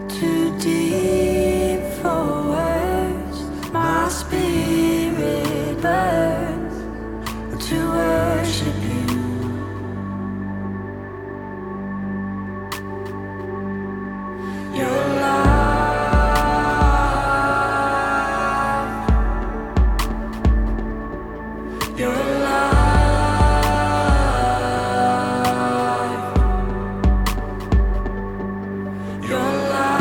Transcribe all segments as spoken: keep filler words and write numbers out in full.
Too deep for words, my spirit burns to worship you. Your life, your life, your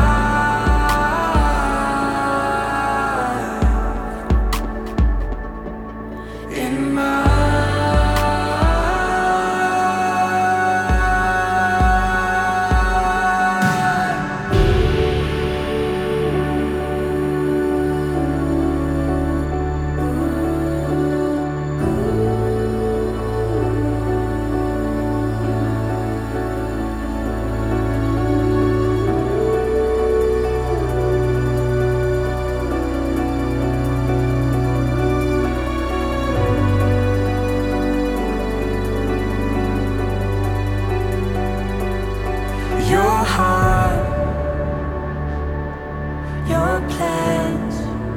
life in my your heart, your plans,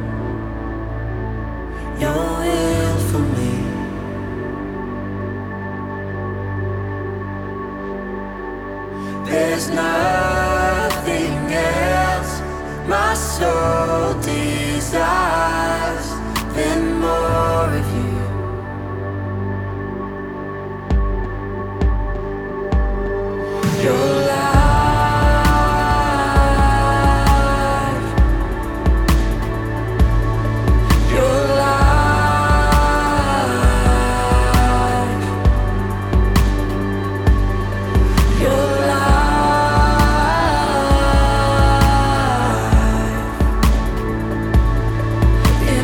your will for me. There's nothing else my soul desires than more of you. Your life, your life, your life in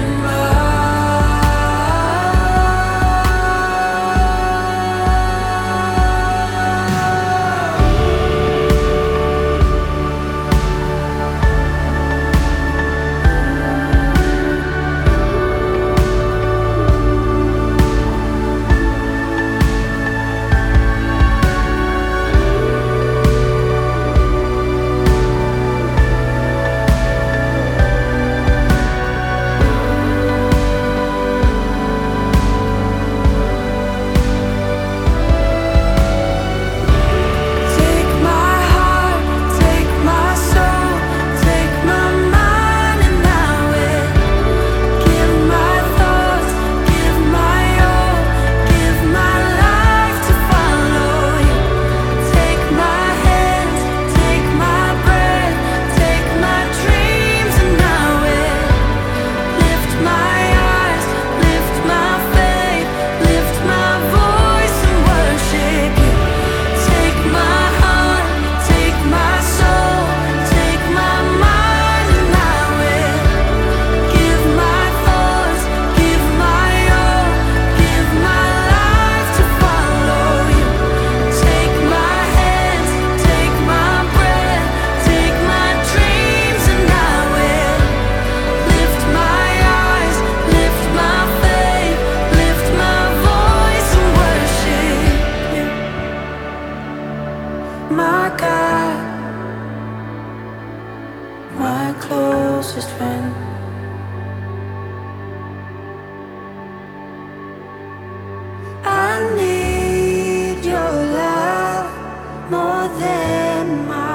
take my heart, take my soul, take my mind, and I will give my thoughts, give my all, give my life to follow you. Take my hands, take my breath, take my dreams, and I will lift my eyes, lift my faith, lift my voice and worship you. Take my heart, take my soul, take my mind, and I will give my thoughts, give my all, give my life to follow you. Take my hands, take my breath, take my dreams, and I will lift my eyes, lift my faith, lift my voice and worship you. My God, my closest friend. I need your love more than my